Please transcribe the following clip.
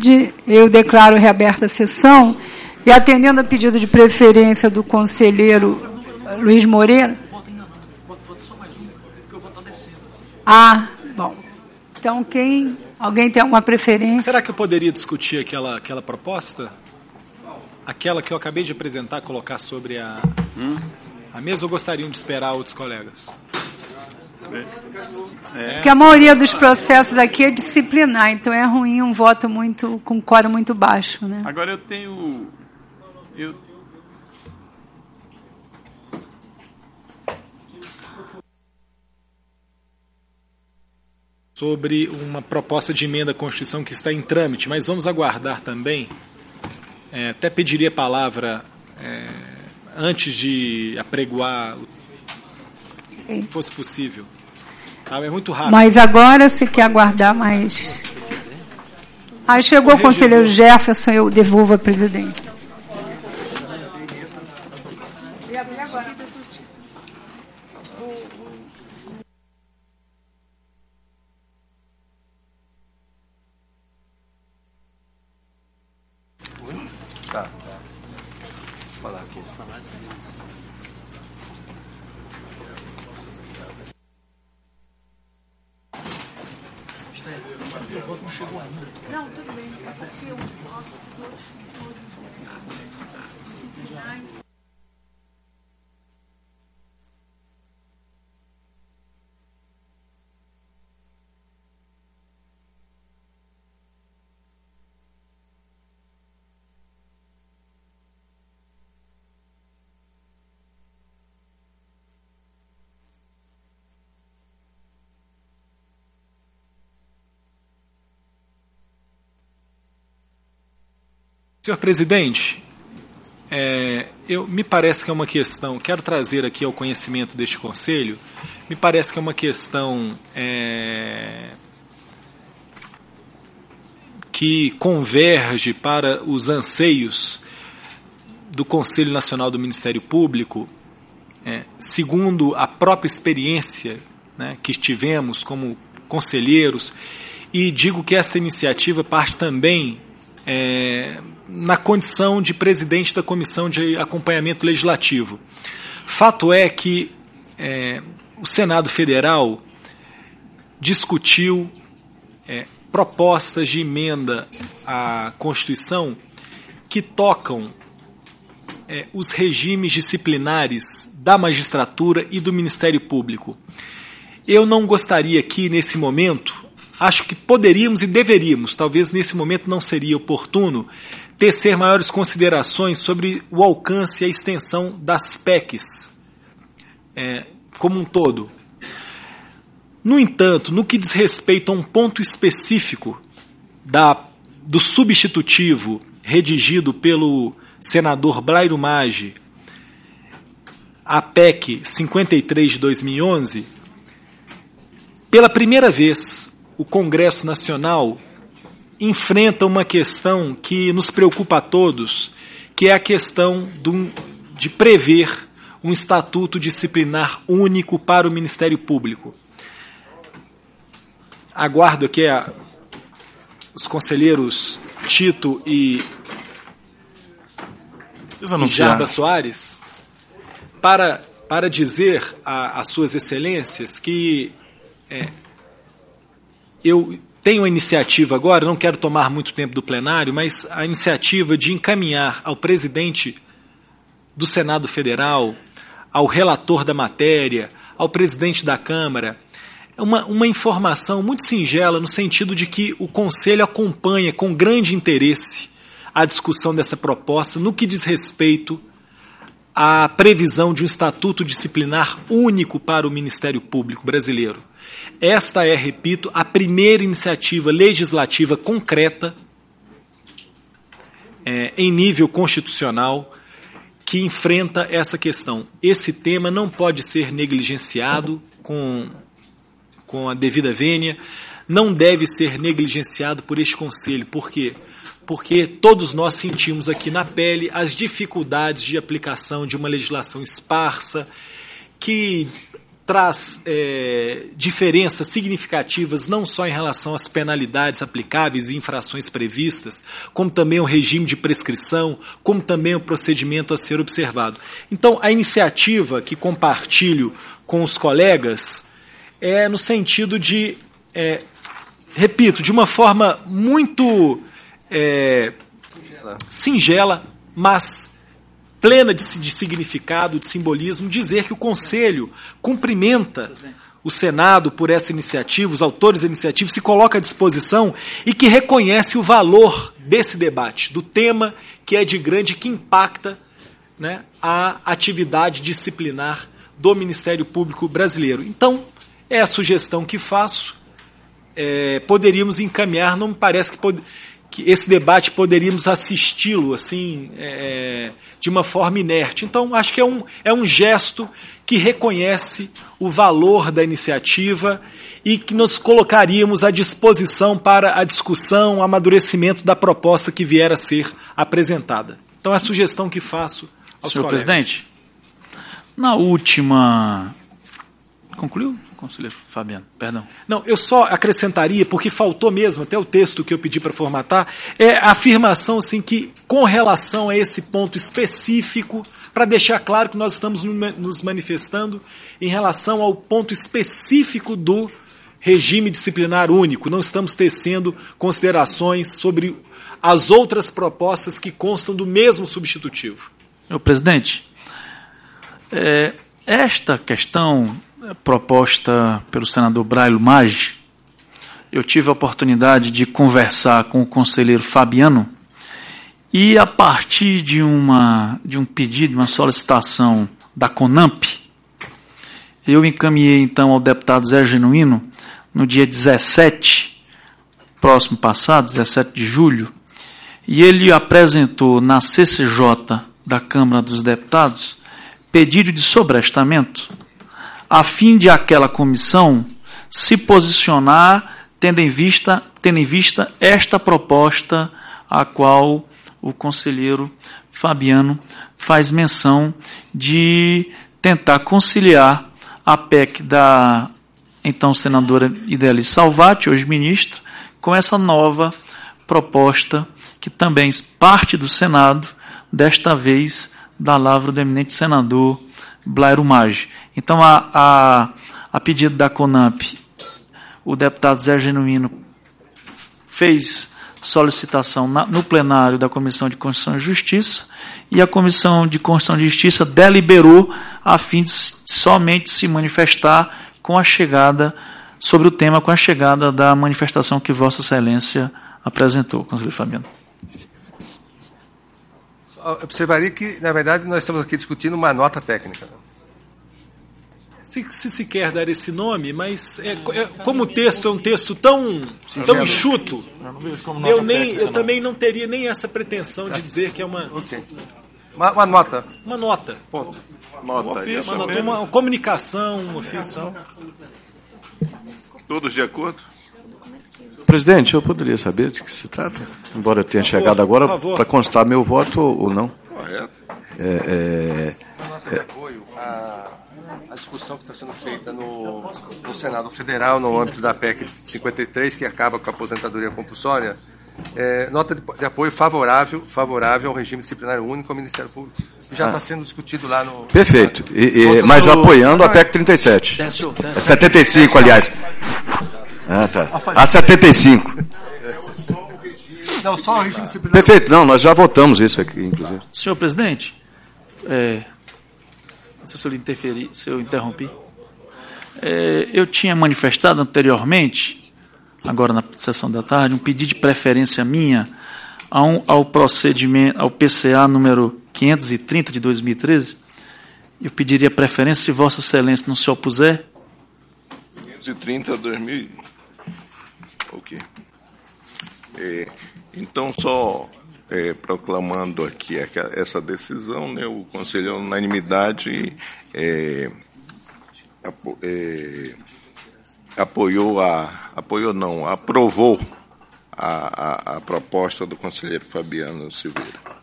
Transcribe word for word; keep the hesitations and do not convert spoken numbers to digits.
tarde. Eu declaro reaberta a sessão e, atendendo a pedido de preferência do conselheiro Luiz Moreira... Ah, bom. Então, quem... Alguém tem alguma preferência? Será que eu poderia discutir aquela, aquela proposta? Aquela que eu acabei de apresentar, colocar sobre a, hum? a mesa, ou gostariam de esperar outros colegas? É. Porque a maioria dos processos aqui é disciplinar, então é ruim um voto muito, com quórum muito baixo, né? Agora eu tenho... Eu... Sobre uma proposta de emenda à Constituição que está em trâmite, mas vamos aguardar também. É, até pediria a palavra é, antes de apregoar, se fosse possível. Ah, é muito rápido. Mas agora, se quer aguardar mais... Aí chegou o conselheiro Jefferson, eu devolvo a presidência. E agora? Tá, tá. Vou falar aqui, se falar isso. Não chegou ainda. Não, tudo bem. É porque eu voto todos disciplinares. Senhor presidente, é, eu, me parece que é uma questão, quero trazer aqui ao conhecimento deste Conselho, me parece que é uma questão é, que converge para os anseios do Conselho Nacional do Ministério Público, é, segundo a própria experiência, né, que tivemos como conselheiros, e digo que esta iniciativa parte também É, na condição de presidente da Comissão de Acompanhamento Legislativo. Fato é que é, o Senado Federal discutiu é, propostas de emenda à Constituição que tocam é, os regimes disciplinares da magistratura e do Ministério Público. Eu não gostaria aqui, nesse momento, acho que poderíamos e deveríamos, talvez nesse momento não seria oportuno, tecer maiores considerações sobre o alcance e a extensão das P E Cs é, como um todo. No entanto, no que diz respeito a um ponto específico da, do substitutivo redigido pelo senador Blairo Maggi, a P E C cinquenta e três de dois mil e onze, pela primeira vez, o Congresso Nacional enfrenta uma questão que nos preocupa a todos, que é a questão do, de prever um estatuto disciplinar único para o Ministério Público. Aguardo aqui a, os conselheiros Tito e, e Jarba Soares para, para dizer às suas excelências que... É, eu tenho a iniciativa agora, não quero tomar muito tempo do plenário, mas a iniciativa de encaminhar ao presidente do Senado Federal, ao relator da matéria, ao presidente da Câmara, uma, uma informação muito singela, no sentido de que o Conselho acompanha com grande interesse a discussão dessa proposta no que diz respeito à previsão de um estatuto disciplinar único para o Ministério Público brasileiro. Esta é, repito, a primeira iniciativa legislativa concreta é, em nível constitucional que enfrenta essa questão. Esse tema não pode ser negligenciado com, com a devida vênia, não deve ser negligenciado por este Conselho. Por quê? Porque todos nós sentimos aqui na pele as dificuldades de aplicação de uma legislação esparsa, que traz é, diferenças significativas não só em relação às penalidades aplicáveis e infrações previstas, como também o regime de prescrição, como também o procedimento a ser observado. Então, a iniciativa que compartilho com os colegas é no sentido de, é, repito, de uma forma muito é, singela, mas plena de, de significado, de simbolismo, dizer que o Conselho cumprimenta o Senado por essa iniciativa, os autores da iniciativa, se coloca à disposição e que reconhece o valor desse debate, do tema que é de grande, que impacta, né, a atividade disciplinar do Ministério Público brasileiro. Então, é a sugestão que faço. É, poderíamos encaminhar, não me parece que, pod- que esse debate poderíamos assisti-lo assim, é, de uma forma inerte. Então, acho que é um, é um gesto que reconhece o valor da iniciativa e que nos colocaríamos à disposição para a discussão, o amadurecimento da proposta que vier a ser apresentada. Então, é a sugestão que faço aos Senhor colegas. Presidente, na última... Concluiu, conselheiro Fabiano? Perdão. Não, eu só acrescentaria, porque faltou mesmo, até o texto que eu pedi para formatar, é a afirmação assim, que, com relação a esse ponto específico, para deixar claro que nós estamos nos manifestando em relação ao ponto específico do regime disciplinar único, não estamos tecendo considerações sobre as outras propostas que constam do mesmo substitutivo. Senhor presidente, é, esta questão proposta pelo senador Brailo Maggi, eu tive a oportunidade de conversar com o conselheiro Fabiano e, a partir de, uma, de um pedido, de uma solicitação da CONAMP, eu encaminhei então ao deputado Zé Genuíno, no dia dezessete, próximo passado, dezessete de julho, e ele apresentou na C C J da Câmara dos Deputados pedido de sobrestamento, a fim de aquela comissão se posicionar tendo em vista, tendo em vista esta proposta a qual o conselheiro Fabiano faz menção de tentar conciliar a P E C da então senadora Ideli Salvati, hoje ministra, com essa nova proposta que também parte do Senado, desta vez da lavra do eminente senador Blairo Maggi. Então, a, a, a pedido da CONAMP, o deputado Zé Genuíno fez solicitação na, no plenário da Comissão de Constituição e Justiça, e a Comissão de Constituição e Justiça deliberou a fim de somente se manifestar com a chegada, sobre o tema, com a chegada da manifestação que Vossa Excelência apresentou, conselheiro Fabiano. Eu observaria que, na verdade, nós estamos aqui discutindo uma nota técnica. Se, se se quer dar esse nome, mas é, é, como o texto é um texto tão, tão enxuto, eu, nem, eu também não teria nem essa pretensão de dizer que é uma, okay. uma, uma nota. Uma nota. Ponto. Nota, um ofício, uma, nota uma, uma comunicação, um ofício. Todos de acordo? Presidente, eu poderia saber de que se trata? Embora eu tenha chegado agora, para constar meu voto ou não. Correto. É, é, é, apoio a, a discussão que está sendo feita no, no Senado Federal, no âmbito da P E C cinquenta e três, que acaba com a aposentadoria compulsória, é, nota de, de apoio favorável, favorável ao regime disciplinar único ao Ministério Público. Já está ah. sendo discutido lá no... Perfeito, e, e, mas apoiando a P E C trinta e sete. setenta e cinco, aliás. Ah, tá. A setenta e cinco. Não, só o regime disciplinar. Perfeito, não, nós já votamos isso aqui, inclusive. Senhor presidente, é, não sei se eu lhe interferi, se eu interrompi. É, eu tinha manifestado anteriormente, agora na sessão da tarde, um pedido de preferência minha ao, ao procedimento, ao P C A número quinhentos e trinta de dois mil e treze. Eu pediria preferência se Vossa Excelência não se opuser. quinhentos e trinta, dois mil. Ok. É, então, só é, proclamando aqui essa decisão, né, o Conselho, unanimidade, é, apo, é, apoiou a, apoiou não, aprovou a, a, a proposta do conselheiro Fabiano Silveira.